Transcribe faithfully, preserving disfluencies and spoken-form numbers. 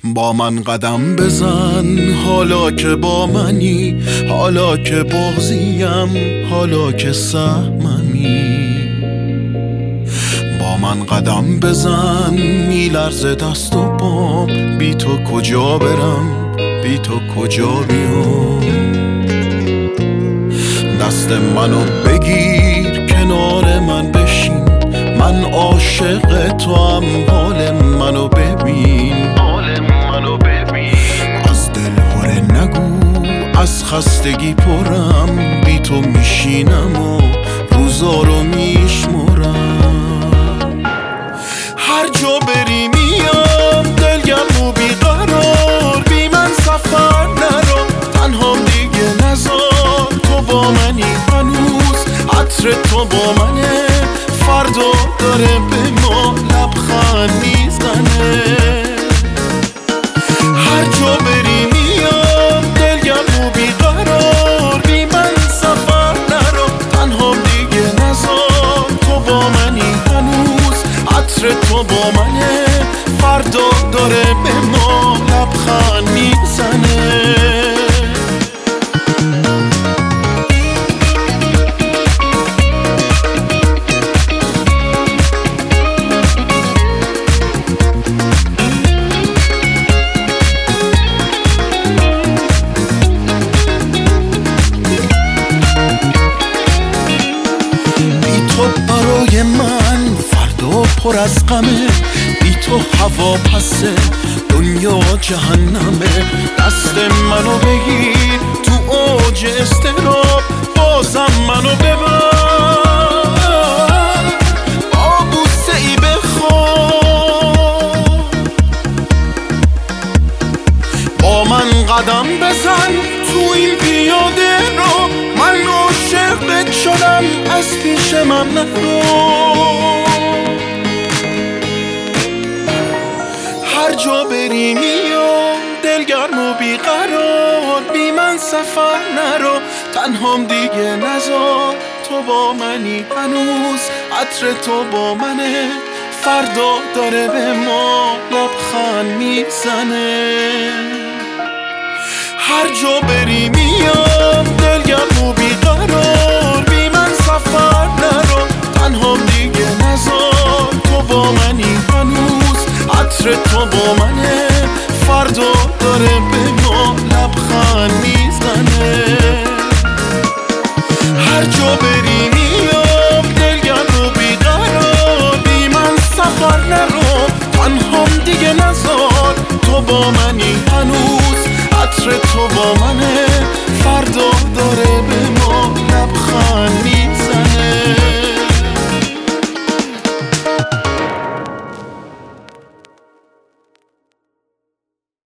با من قدم بزن حالا که با منی، حالا که بغضیم، حالا که سهممی. با من قدم بزن میلرزه دست و پام، بی تو کجا برم، بی تو کجا بیام. دست منو بگیر کنار من بشین، من عاشق تو هم، حال منو ببین، حال منو ببین. از دل هره نگو، از خستگی پرم، بی تو میشینم و روزا رو میشمرم. هر جا بری میام دلگرم و بیقرار، بی من سفر نرو، تنها دیگه نزار. تو با منی هنوز، عطر تو با منه، فردا داره به ما لبخند میزنه. هر جا بری میام دلگرم و بیقرار، بی من سفر نرو، تنها دیگه نزار. تو با منی هنوز، عطر تو با منه، فردا داره به ما لبخند میزنه. برای من فردا پر از غمه، بی تو هوا پسه، دنیا جهنمه. دست منو بگیر تو اوج اضطراب، بازم منو ببر، با بوسه ای بخواب. با من قدم بزن تو این پیاده رو، من عاشقت شدم، از پیش من نرو. هر جا بری میام دلگرم و بیقرار، بی من سفر نرو، تنهام دیگه نزار. تو با منی هنوز، عطر تو با منه، فردا داره به ما لبخند میزنه. هر جا بری میام دلگرم و بیقرار، بی من سفر نرو، تنها دیگه نزار. تو با منی هنوز، عطر تو با منه، فردا داره به ما لبخند میزنه. هر جا بری میام دلگرم و بیقرار، بی من سفر نرو، تنها دیگه نزار. تو با منی هنوز، عطر تو با منه، فردا داره به ما لبخند